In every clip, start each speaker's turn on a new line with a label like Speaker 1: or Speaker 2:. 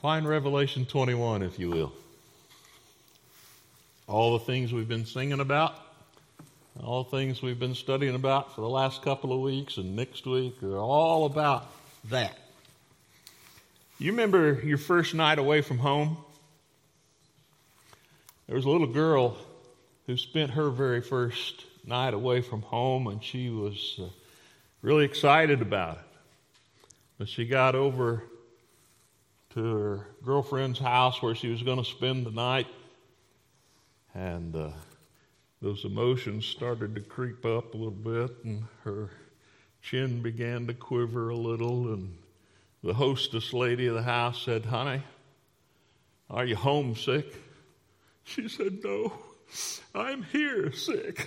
Speaker 1: Find Revelation 21, if you will. All the things we've been singing about, all the things we've been studying about for the last couple of weeks and next week are all about that. You remember your first night away from home? There was a little girl who spent her very first night away from home, and she was really excited about it. But she got over to her girlfriend's house where she was going to spend the night, and those emotions started to creep up a little bit, and her chin began to quiver a little, and the hostess lady of the house said, "Honey, are you homesick?" She said, "No, I'm here sick."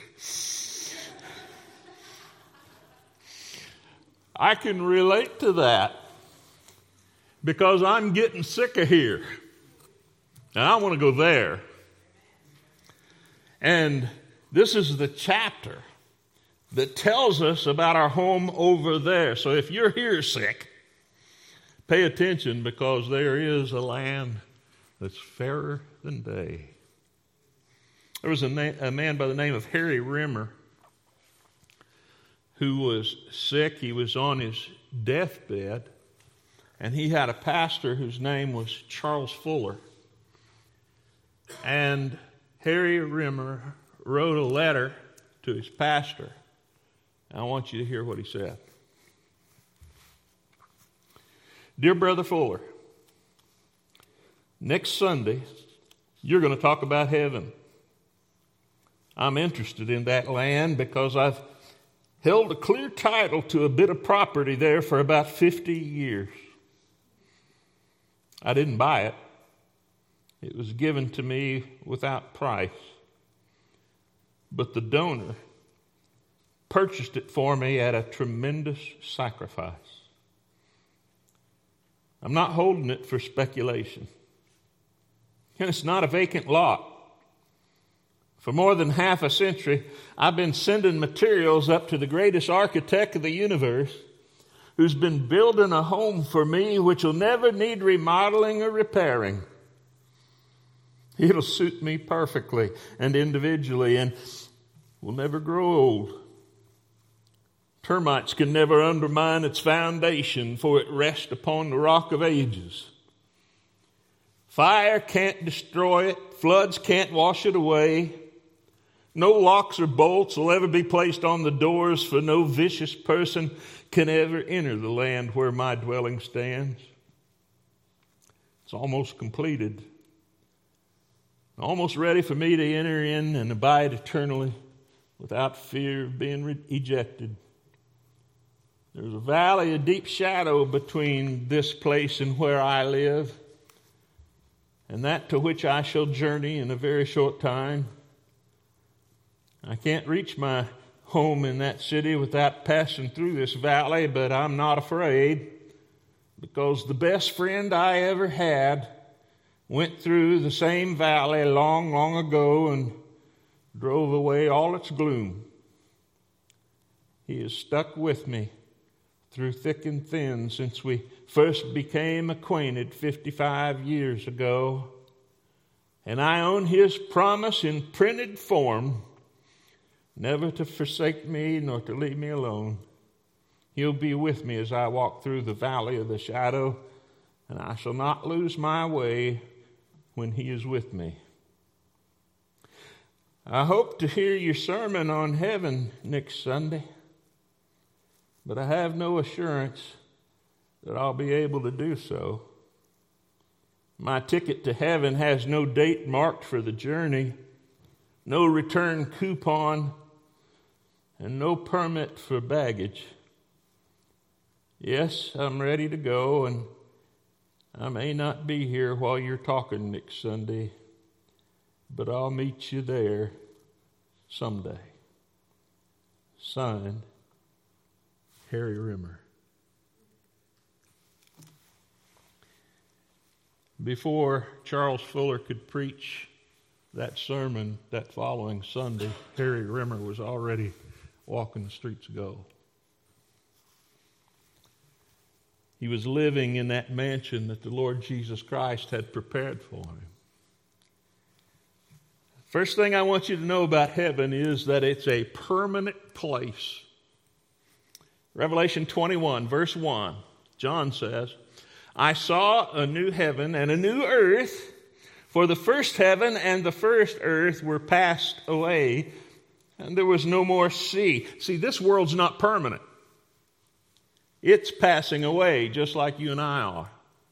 Speaker 1: I can relate to that because I'm getting sick of here. And I want to go there. And this is the chapter that tells us about our home over there. So if you're here sick, pay attention, because there is a land that's fairer than day. There was a man by the name of Harry Rimmer who was sick. He was on his deathbed, and he had a pastor whose name was Charles Fuller. And Harry Rimmer wrote a letter to his pastor. I want you to hear what he said. "Dear Brother Fuller, next Sunday, you're going to talk about heaven. I'm interested in that land because I've held a clear title to a bit of property there for about 50 years. I didn't buy it. It was given to me without price. But the donor purchased it for me at a tremendous sacrifice. I'm not holding it for speculation. And it's not a vacant lot. For more than half a century, I've been sending materials up to the greatest architect of the universe, who's been building a home for me which will never need remodeling or repairing. It'll suit me perfectly and individually and will never grow old. Termites can never undermine its foundation, for it rests upon the rock of ages. Fire can't destroy it. Floods can't wash it away. No locks or bolts will ever be placed on the doors, for no vicious person can ever enter the land where my dwelling stands. It's almost completed. Almost ready for me to enter in and abide eternally without fear of being ejected. There's a valley of deep shadow between this place and where I live, and that to which I shall journey in a very short time. I can't reach my home in that city without passing through this valley, but I'm not afraid, because the best friend I ever had went through the same valley long, long ago and drove away all its gloom. He has stuck with me through thick and thin since we first became acquainted 55 years ago, and I own his promise in printed form, never to forsake me nor to leave me alone. He'll be with me as I walk through the valley of the shadow, and I shall not lose my way when he is with me. I hope to hear your sermon on heaven next Sunday, but I have no assurance that I'll be able to do so. My ticket to heaven has no date marked for the journey, no return coupon, and no permit for baggage. Yes, I'm ready to go, and I may not be here while you're talking next Sunday, but I'll meet you there someday. Signed, Harry Rimmer. Before Charles Fuller could preach that sermon that following Sunday, Harry Rimmer was already walking the streets of gold. he was living in that mansion that the Lord Jesus Christ had prepared for him. First thing I want you to know about heaven is that it's a permanent place. Revelation 21, verse 1, John says, I saw a new heaven and a new earth, for the first heaven and the first earth were passed away, and there was no more sea. See, this world's not permanent. It's passing away, just like you and I are.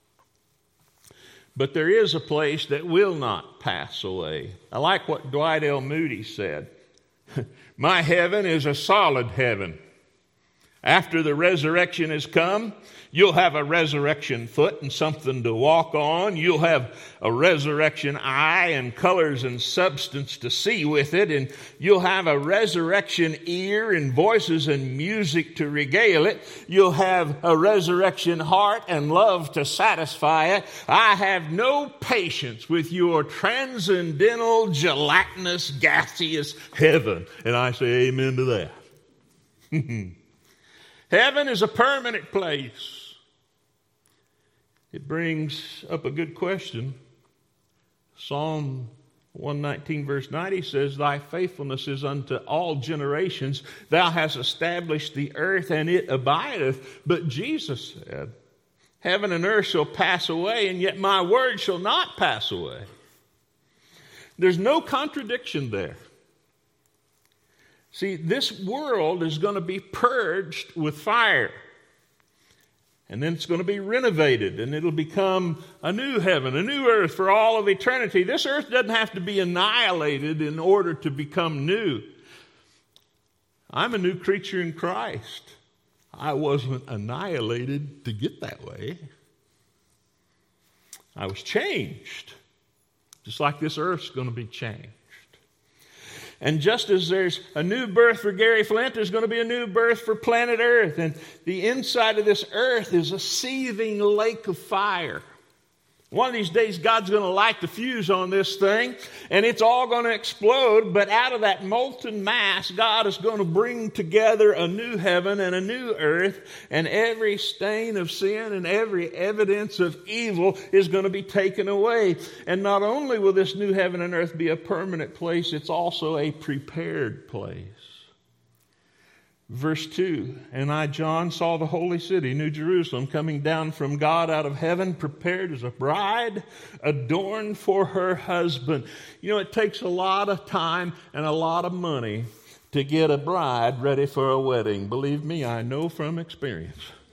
Speaker 1: But there is a place that will not pass away. I like what Dwight L. Moody said. My heaven is a solid heaven. After the resurrection has come, you'll have a resurrection foot and something to walk on. You'll have a resurrection eye and colors and substance to see with it. And you'll have a resurrection ear and voices and music to regale it. You'll have a resurrection heart and love to satisfy it. I have no patience with your transcendental, gelatinous, gaseous heaven. And I say amen to that. Heaven is a permanent place. It brings up a good question. Psalm 119 verse 90 says, Thy faithfulness is unto all generations. Thou hast established the earth, and it abideth. But Jesus said, Heaven and earth shall pass away, and yet my word shall not pass away. There's no contradiction there. See, this world is going to be purged with fire. And then it's going to be renovated, and it'll become a new heaven, a new earth for all of eternity. This earth doesn't have to be annihilated in order to become new. I'm a new creature in Christ. I wasn't annihilated to get that way. I was changed, just like this earth's going to be changed. And just as there's a new birth for Gary Flint, there's going to be a new birth for planet Earth. And the inside of this earth is a seething lake of fire. One of these days, God's going to light the fuse on this thing, and it's all going to explode. But out of that molten mass, God is going to bring together a new heaven and a new earth, and every stain of sin and every evidence of evil is going to be taken away. And not only will this new heaven and earth be a permanent place, it's also a prepared place. Verse 2, And I, John, saw the holy city, New Jerusalem, coming down from God out of heaven, prepared as a bride, adorned for her husband. You know, it takes a lot of time and a lot of money to get a bride ready for a wedding. Believe me, I know from experience.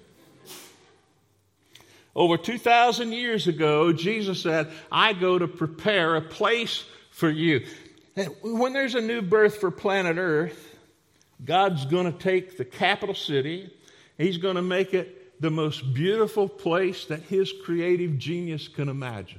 Speaker 1: Over 2,000 years ago, Jesus said, I go to prepare a place for you. When there's a new birth for planet Earth, God's going to take the capital city. He's going to make it the most beautiful place that His creative genius can imagine.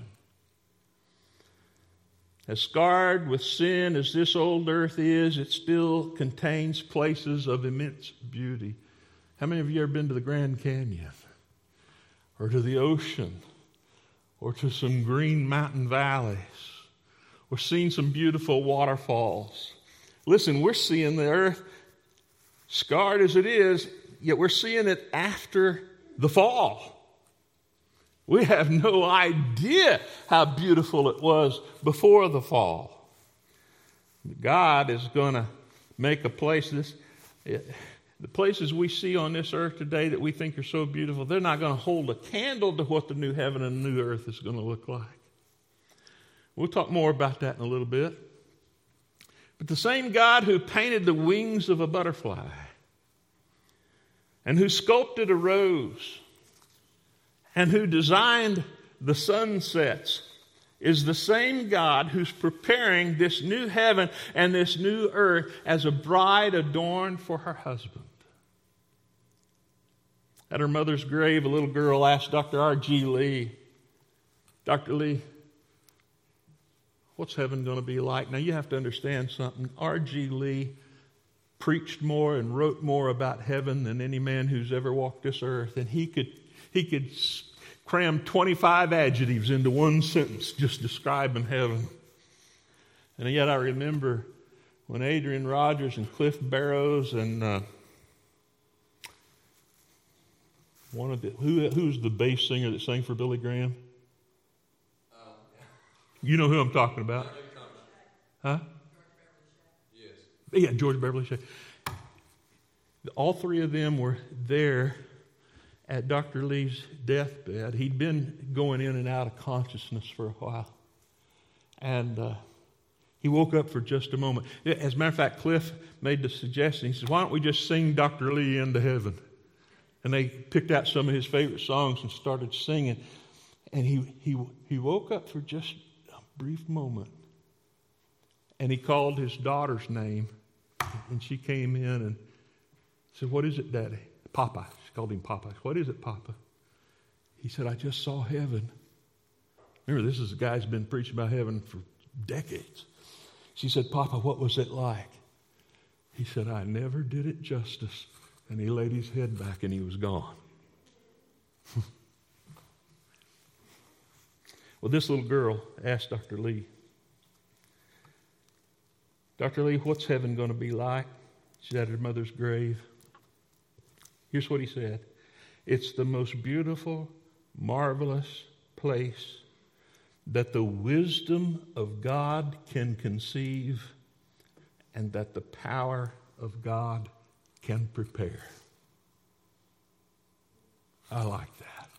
Speaker 1: As scarred with sin as this old earth is, it still contains places of immense beauty. How many of you have ever been to the Grand Canyon? Or to the ocean? Or to some green mountain valleys? Or seen some beautiful waterfalls? Listen, we're seeing the earth scarred as it is, yet we're seeing it after the fall. We have no idea how beautiful it was before the fall. God is going to make a place. The places we see on this earth today that we think are so beautiful, they're not going to hold a candle to what the new heaven and new earth is going to look like. We'll talk more about that in a little bit. But the same God who painted the wings of a butterfly and who sculpted a rose and who designed the sunsets is the same God who's preparing this new heaven and this new earth as a bride adorned for her husband. At her mother's grave, a little girl asked Dr. R.G. Lee, Dr. Lee, what's heaven going to be like? Now, you have to understand something. R.G. Lee preached more and wrote more about heaven than any man who's ever walked this earth. And he could cram 25 adjectives into one sentence just describing heaven. And yet I remember when Adrian Rogers and Cliff Barrows and One of the who's the bass singer that sang for Billy Graham? You know who I'm talking about? Huh?
Speaker 2: Yes.
Speaker 1: Yeah, George Beverly Shea. All three of them were there at Dr. Lee's deathbed. He'd been going in and out of consciousness for a while. And he woke up for just a moment. As a matter of fact, Cliff made the suggestion. He said, why don't we just sing Dr. Lee into heaven? And they picked out some of his favorite songs and started singing. And he woke up for just a brief moment. And he called his daughter's name. And she came in and said, what is it, Daddy? Papa. She called him Papa. What is it, Papa? He said, I just saw heaven. Remember, this is a guy who's been preaching about heaven for decades. She said, Papa, what was it like? He said, I never did it justice. And he laid his head back and he was gone. Well, this little girl asked Dr. Lee, Dr. Lee, what's heaven going to be like? She's at her mother's grave. Here's what he said. It's the most beautiful, marvelous place that the wisdom of God can conceive and that the power of God can prepare. I like that.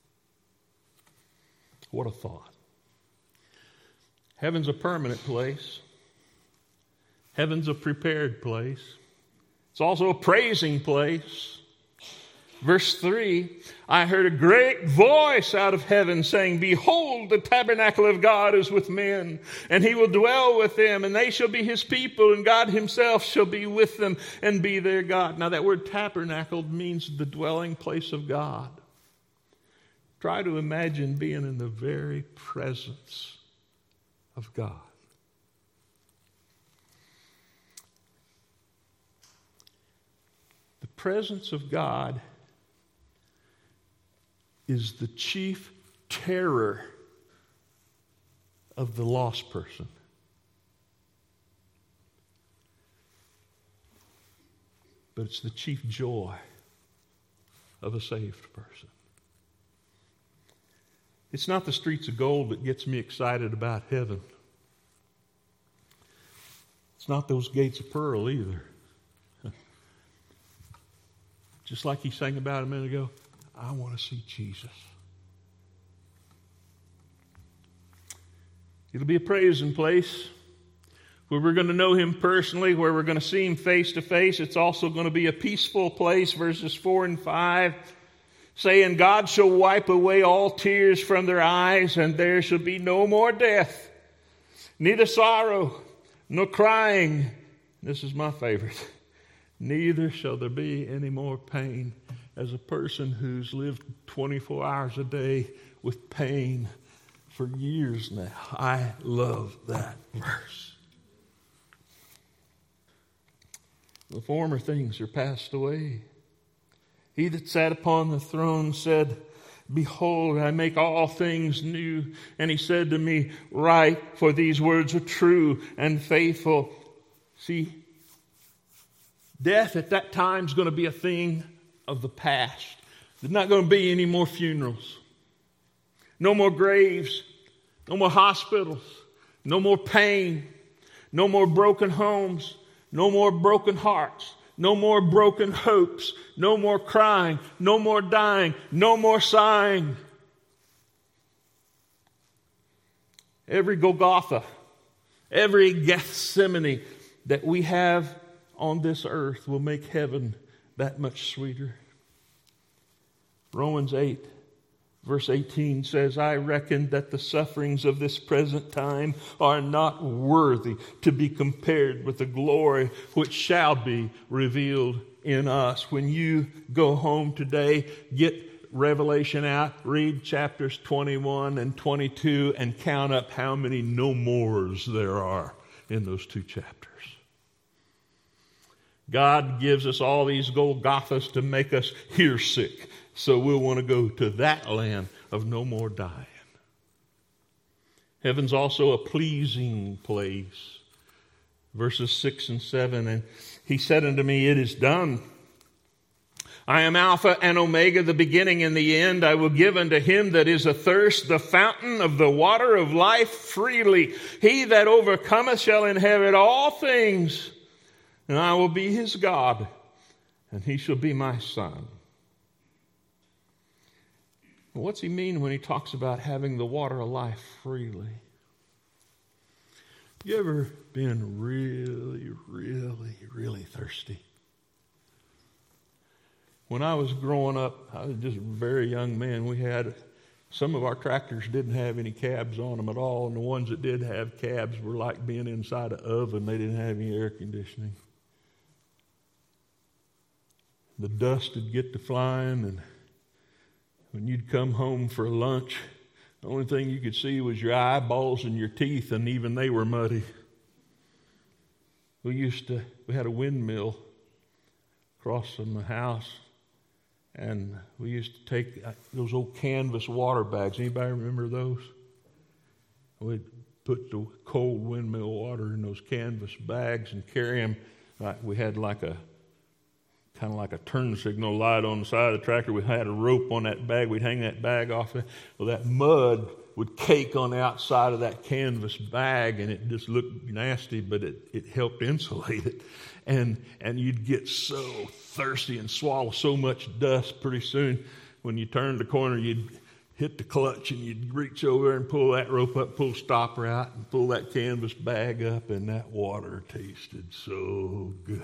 Speaker 1: What a thought. Heaven's a permanent place. Heaven's a prepared place. It's also a praising place. Verse 3, I heard a great voice out of heaven saying, behold, the tabernacle of God is with men, and he will dwell with them, and they shall be his people, and God himself shall be with them and be their God. Now that word tabernacle means the dwelling place of God. Try to imagine being in the very presence of God. The presence of God is the chief terror of the lost person. But it's the chief joy of a saved person. It's not the streets of gold that gets me excited about heaven. It's not those gates of pearl either. Just like he sang about a minute ago, I want to see Jesus. It'll be a praising place where we're going to know him personally, where we're going to see him face to face. It's also going to be a peaceful place, verses 4 and 5, saying, God shall wipe away all tears from their eyes, and there shall be no more death, neither sorrow, nor crying. This is my favorite. Neither shall there be any more pain. As a person who's lived 24 hours a day with pain for years now, I love that verse. The former things are passed away. He that sat upon the throne said, behold, I make all things new. And he said to me, write, for these words are true and faithful. See, death at that time is going to be a thing of the past. There's not going to be any more funerals. No more graves. No more hospitals. No more pain. No more broken homes. No more broken hearts. No more broken hopes. No more crying. No more dying. No more sighing. Every Golgotha, every Gethsemane that we have on this earth will make heaven that much sweeter. Romans 8, verse 18 says, I reckon that the sufferings of this present time are not worthy to be compared with the glory which shall be revealed in us. When you go home today, get Revelation out, read chapters 21 and 22, and count up how many no mores there are in those two chapters. God gives us all these Golgothas to make us here sick. So we'll want to go to that land of no more dying. Heaven's also a pleasing place. Verses 6 and 7, and he said unto me, it is done. I am Alpha and Omega, the beginning and the end. I will give unto him that is athirst the fountain of the water of life freely. He that overcometh shall inherit all things, and I will be his God, and he shall be my son. What's he mean when he talks about having the water of life freely? You ever been really, really, really thirsty? When I was growing up, I was just a very young man. Some of our tractors didn't have any cabs on them at all, and the ones that did have cabs were like being inside an oven. They didn't have any air conditioning. The dust would get to flying, and when you'd come home for lunch, the only thing you could see was your eyeballs and your teeth, and even they were muddy. We had a windmill across from the house, and we used to take those old canvas water bags. Anybody remember those? We'd put the cold windmill water in those canvas bags and carry them. We had kind of like a turn signal light on the side of the tractor. We had a rope on that bag. We'd hang that bag off it. Well, that mud would cake on the outside of that canvas bag, and it just looked nasty, but it helped insulate it. And you'd get so thirsty and swallow so much dust pretty soon. When you turned the corner, you'd hit the clutch, and you'd reach over and pull that rope up, pull the stopper out, and pull that canvas bag up, and that water tasted so good.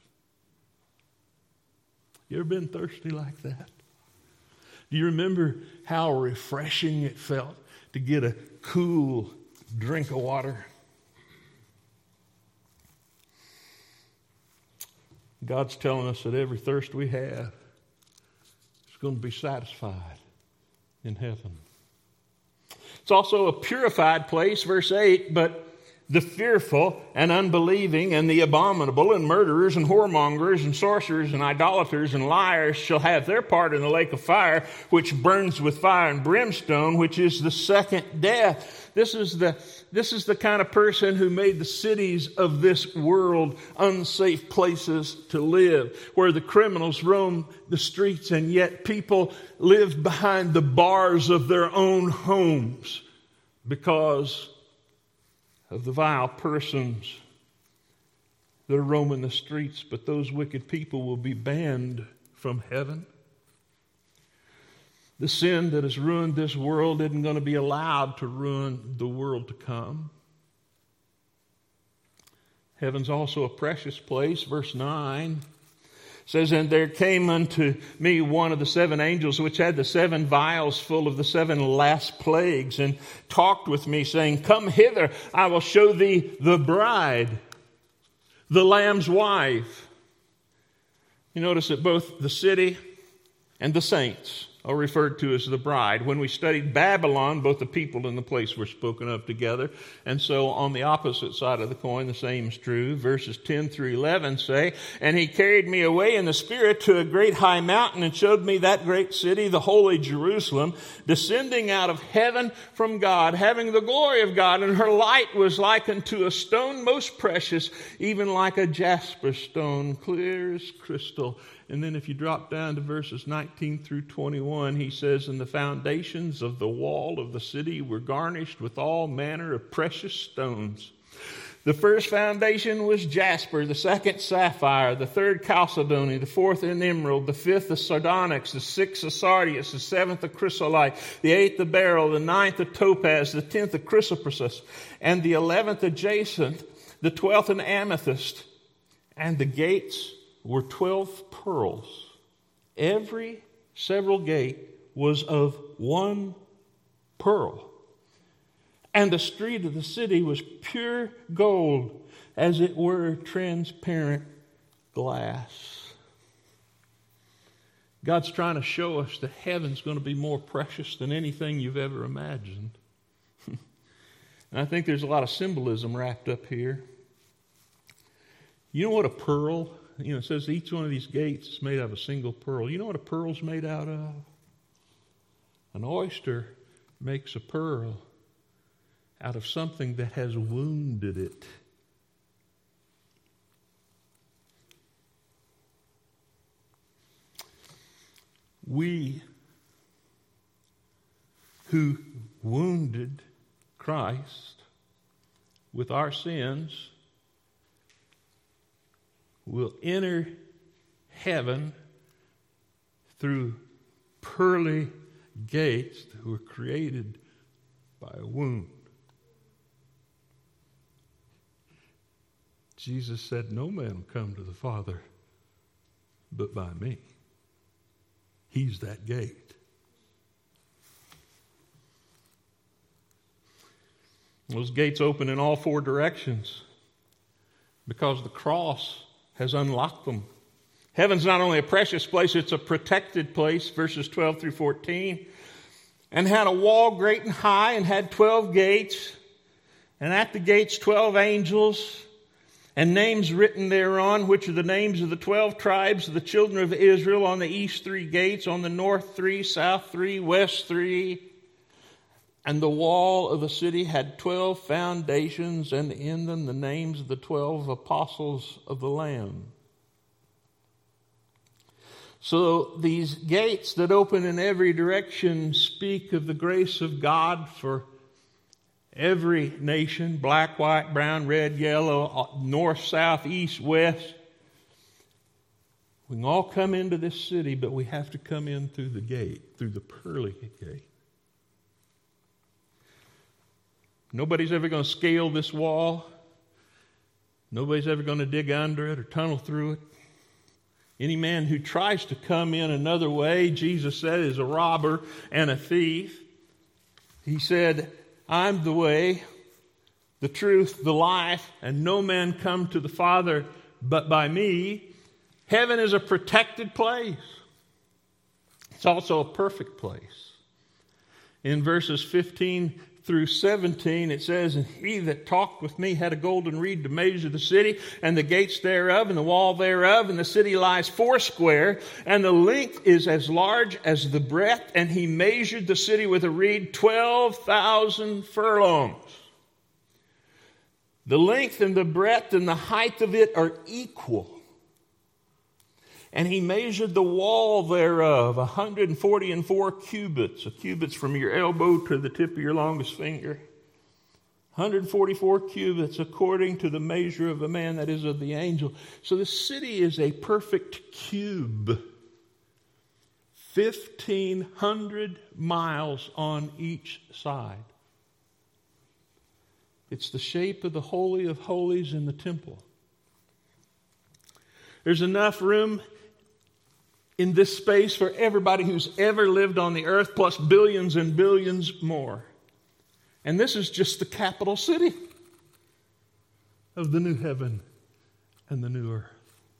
Speaker 1: You ever been thirsty like that? Do you remember how refreshing it felt to get a cool drink of water? God's telling us that every thirst we have is going to be satisfied in heaven. It's also a purified place, verse 8, but the fearful and unbelieving and the abominable and murderers and whoremongers and sorcerers and idolaters and liars shall have their part in the lake of fire, which burns with fire and brimstone, which is the second death. This is the kind of person who made the cities of this world unsafe places to live, where the criminals roam the streets and yet people live behind the bars of their own homes because of the vile persons that are roaming the streets. But those wicked people will be banned from heaven. The sin that has ruined this world isn't going to be allowed to ruin the world to come. Heaven's also a precious place. Verse 9 says, and there came unto me one of the seven angels which had the seven vials full of the seven last plagues, and talked with me, saying, come hither, I will show thee the bride, the Lamb's wife. You notice that both the city and the saints are referred to as the bride. When we studied Babylon, both the people and the place were spoken of together. And so on the opposite side of the coin, the same is true. Verses 10 through 11 say, and he carried me away in the Spirit to a great high mountain, and showed me that great city, the holy Jerusalem, descending out of heaven from God, having the glory of God. And her light was like unto a stone most precious, even like a jasper stone, clear as crystal. And then if you drop down to verses 19 through 21, he says, and the foundations of the wall of the city were garnished with all manner of precious stones. The first foundation was jasper, the second sapphire, the third chalcedony, the fourth an emerald, the fifth a sardonyx, the sixth a sardius, the seventh a chrysolite, the eighth a beryl, the ninth a topaz, the 10th a chrysoprasus, and the 11th a jacinth, the 12th an amethyst, and the gates were 12 pearls. Every several gate was of one pearl. And the street of the city was pure gold, as it were transparent glass. God's trying to show us that heaven's going to be more precious than anything you've ever imagined. And I think there's a lot of symbolism wrapped up here. You know what a pearl? It says each one of these gates is made out of a single pearl. You know what a pearl's made out of? An oyster makes a pearl out of something that has wounded it. We who wounded Christ with our sins will enter heaven through pearly gates that were created by a wound. Jesus said, no man will come to the Father but by me. He's that gate. Those gates open in all four directions because the cross has unlocked them. Heaven's not only a precious place, it's a protected place, verses 12 through 14. And had a wall great and high, and had 12 gates, and at the gates 12 angels, and names written thereon, which are the names of the 12 tribes of the children of Israel. On the east 3 gates, on the north 3, south 3, west 3. And the wall of the city had 12 foundations, and in them the names of the 12 apostles of the Lamb. So these gates that open in every direction speak of the grace of God for every nation, black, white, brown, red, yellow, north, south, east, west. We can all come into this city, but we have to come in through the gate, through the pearly gate. Nobody's ever going to scale this wall. Nobody's ever going to dig under it or tunnel through it. Any man who tries to come in another way, Jesus said, is a robber and a thief. He said, I'm the way, the truth, the life, and no man come to the Father but by me. Heaven is a protected place. It's also a perfect place. In verses 15 through 17, it says, and he that talked with me had a golden reed to measure the city, and the gates thereof, and the wall thereof, and the city lies foursquare, and the length is as large as the breadth, and he measured the city with a reed 12,000 furlongs. The length and the breadth and the height of it are equal. And he measured the wall thereof 144 cubits. A cubit's from your elbow to the tip of your longest finger. 144 cubits according to the measure of a man, that is of the angel. So the city is a perfect cube. 1,500 miles on each side. It's the shape of the Holy of Holies in the temple. There's enough room in this space for everybody who's ever lived on the earth, plus billions and billions more. And this is just the capital city of the new heaven and the new earth.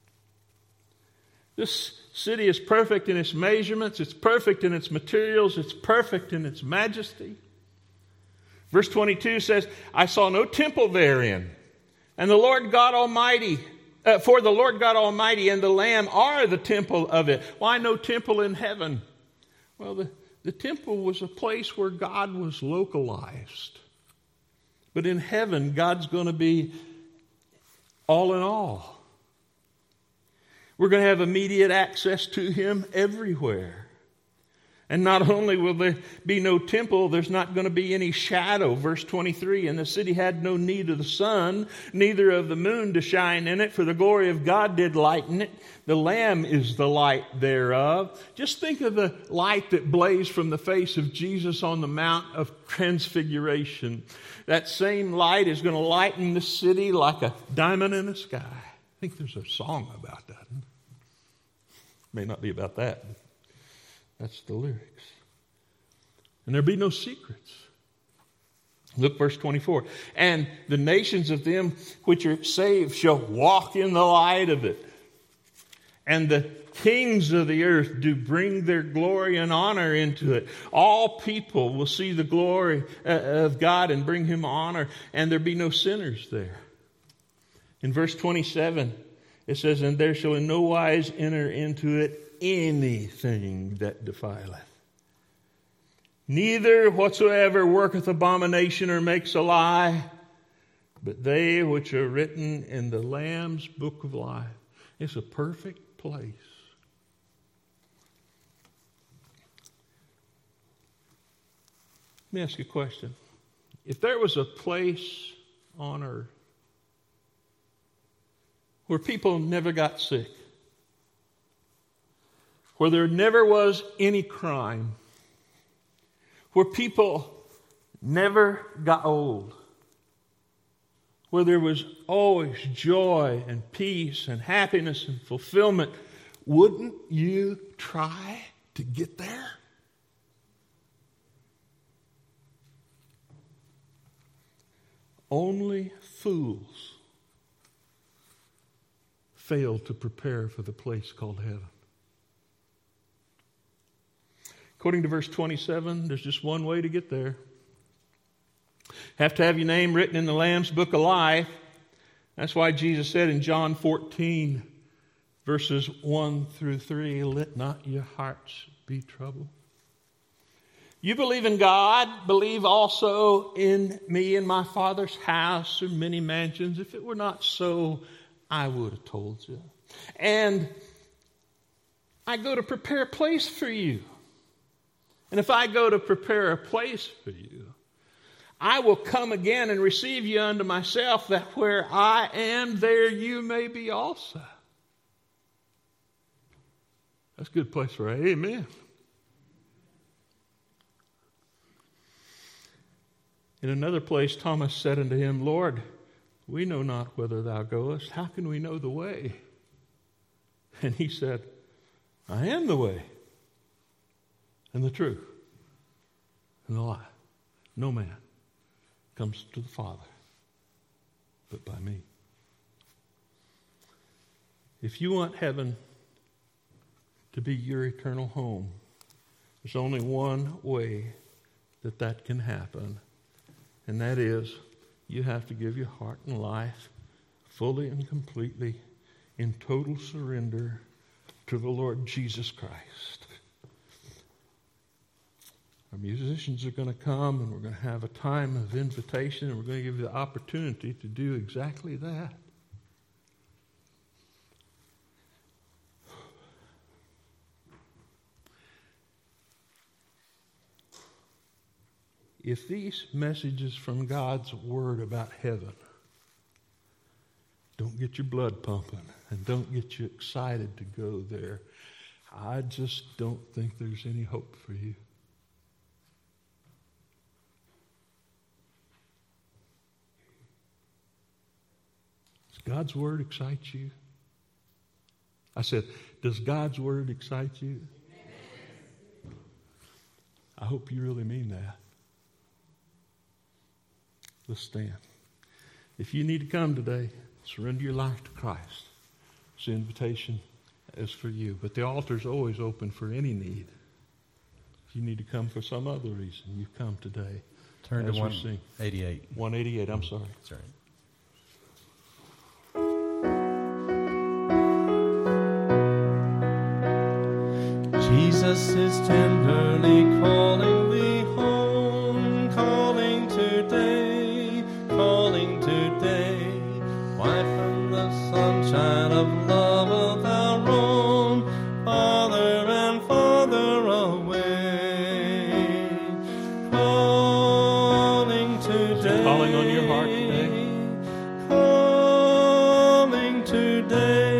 Speaker 1: This city is perfect in its measurements, it's perfect in its materials, it's perfect in its majesty. Verse 22 says, I saw no temple therein, and the Lord God Almighty, for the Lord God Almighty and the Lamb are the temple of it. Why no temple in heaven? Well, the temple was a place where God was localized. But in heaven, God's going to be all in all. We're going to have immediate access to Him everywhere. And not only will there be no temple, there's not going to be any shadow. Verse 23, and the city had no need of the sun, neither of the moon to shine in it, for the glory of God did lighten it. The Lamb is the light thereof. Just think of the light that blazed from the face of Jesus on the Mount of Transfiguration. That same light is going to lighten the city like a diamond in the sky. I think there's a song about that. May not be about that, but that's the lyrics. And there be no secrets. Look, verse 24. And the nations of them which are saved shall walk in the light of it. And the kings of the earth do bring their glory and honor into it. All people will see the glory of God and bring Him honor. And there be no sinners there. In verse 27, it says, and there shall in no wise enter into it anything that defileth. Neither whatsoever worketh abomination or makes a lie, but they which are written in the Lamb's book of life. It's a perfect place. Let me ask you a question. If there was a place on earth where people never got sick, where there never was any crime, where people never got old, where there was always joy and peace and happiness and fulfillment, wouldn't you try to get there? Only fools fail to prepare for the place called heaven. According to verse 27, there's just one way to get there. Have to have your name written in the Lamb's Book of Life. That's why Jesus said in John 14, verses 1 through 3, let not your hearts be troubled. You believe in God, believe also in me. In my Father's house are many mansions. If it were not so, I would have told you. And I go to prepare a place for you. And if I go to prepare a place for you, I will come again and receive you unto myself, that where I am, there you may be also. That's a good place for an amen. In another place, Thomas said unto him, Lord, we know not whither thou goest. How can we know the way? And he said, I am the way and the truth and the life. No man comes to the Father but by me. If you want heaven to be your eternal home, there's only one way that can happen. And that is, you have to give your heart and life fully and completely in total surrender to the Lord Jesus Christ. Our musicians are going to come and we're going to have a time of invitation and we're going to give you the opportunity to do exactly that. If these messages from God's Word about heaven don't get your blood pumping and don't get you excited to go there, I just don't think there's any hope for you. Does God's Word excite you? I said, does God's Word excite you? I hope you really mean that. Let's stand. If you need to come today, surrender your life to Christ. This invitation is for you. But the altar's always open for any need. If you need to come for some other reason, you come today.
Speaker 3: Turn to 188.
Speaker 1: 188, I'm sorry.
Speaker 3: That's right. Jesus is tenderly calling thee home, calling today, calling today. Why from the sunshine of love wilt thou roam, farther and farther away? Calling today.
Speaker 1: Calling on your heart today.
Speaker 3: Calling today.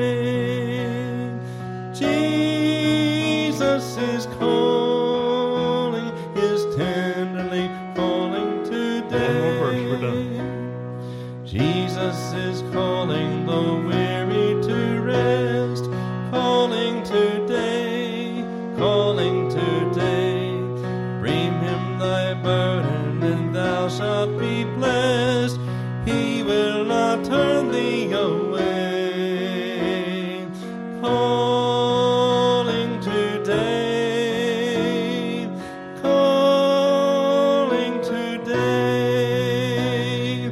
Speaker 3: Jesus is calling, is tenderly calling today.
Speaker 1: One more verse, we're done.
Speaker 3: Jesus is calling the weary to rest, calling today, calling today. Bring him thy burden and thou shalt be blessed. He will not turn thee away. Calling today, calling today.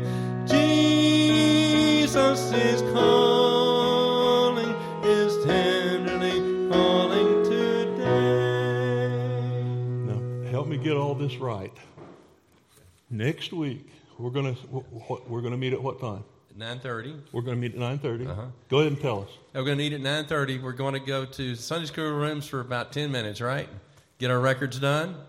Speaker 3: Jesus is calling, is tenderly calling today.
Speaker 1: Now, help me get all this right. Next week, we're going to meet at what time?
Speaker 3: 9:30.
Speaker 1: We're going to meet at 9:30.
Speaker 3: Uh-huh.
Speaker 1: Go ahead and tell us.
Speaker 3: We're going to meet at 9:30. We're going to go to Sunday school rooms for about 10 minutes, right? Get our records done.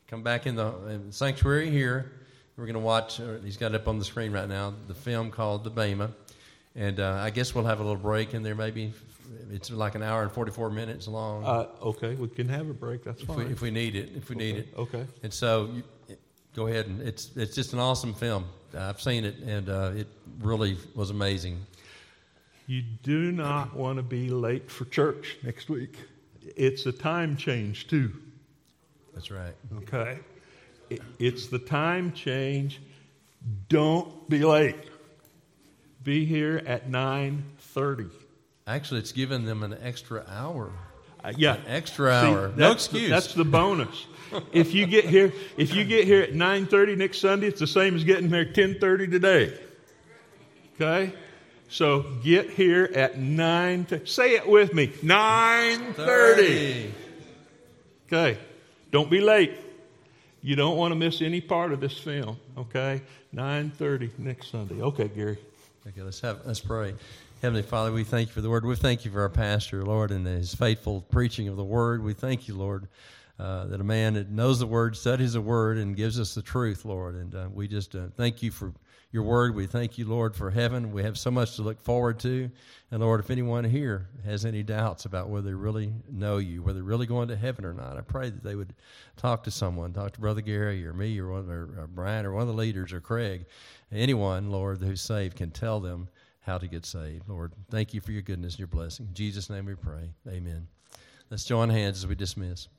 Speaker 3: come back in the sanctuary here. We're going to watch, he's got it up on the screen right now, the film called The Bema. And I guess we'll have a little break in there maybe. It's like an hour and 44 minutes long.
Speaker 1: Okay, we can have a break. That's fine.
Speaker 3: If we need it.
Speaker 1: Okay.
Speaker 3: And so go ahead. And it's just an awesome film. I've seen it, and it really was amazing.
Speaker 1: You do not want to be late for church next week. It's a time change, too.
Speaker 3: That's right.
Speaker 1: Okay? It's the time change. Don't be late. Be here at 9:30.
Speaker 3: Actually, it's given them an extra hour.
Speaker 1: Yeah,
Speaker 3: an extra hour. No excuse.
Speaker 1: That's the bonus. If you get here at 9:30 next Sunday, it's the same as getting here at 10:30 today. Okay, so get here at 9. Say it with me. 9:30. Okay, don't be late. You don't want to miss any part of this film. Okay, 9:30 next Sunday. Okay, Gary.
Speaker 3: Okay, let's pray. Heavenly Father, we thank you for the word. We thank you for our pastor, Lord, and his faithful preaching of the word. We thank you, Lord, that a man that knows the word, studies the word, and gives us the truth, Lord. And we just thank you for your word. We thank you, Lord, for heaven. We have so much to look forward to. And, Lord, if anyone here has any doubts about whether they really know you, whether they're really going to heaven or not, I pray that they would talk to someone, talk to Brother Gary or me or Brian or one of the leaders or Craig. Anyone, Lord, who's saved can tell them how to get saved. Lord, thank you for your goodness and your blessing. In Jesus' name we pray. Amen. Let's join hands as we dismiss.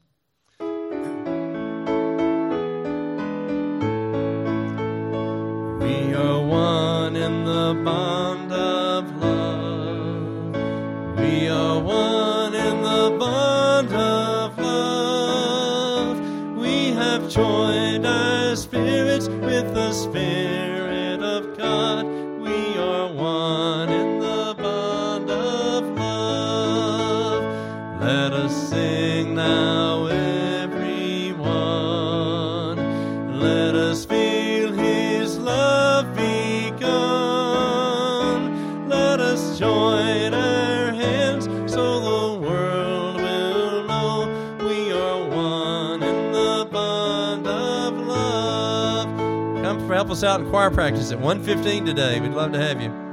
Speaker 3: We are one in the bond of love. We are one in the bond of love. We have joined our spirits with the Spirit of God. We are one in the bond of love. Let us sing now, everyone. Let us feel His love begun. Let us join our hands so the world will know we are one in the bond of love. Come help us out in choir practice at 1:15 today. We'd love to have you.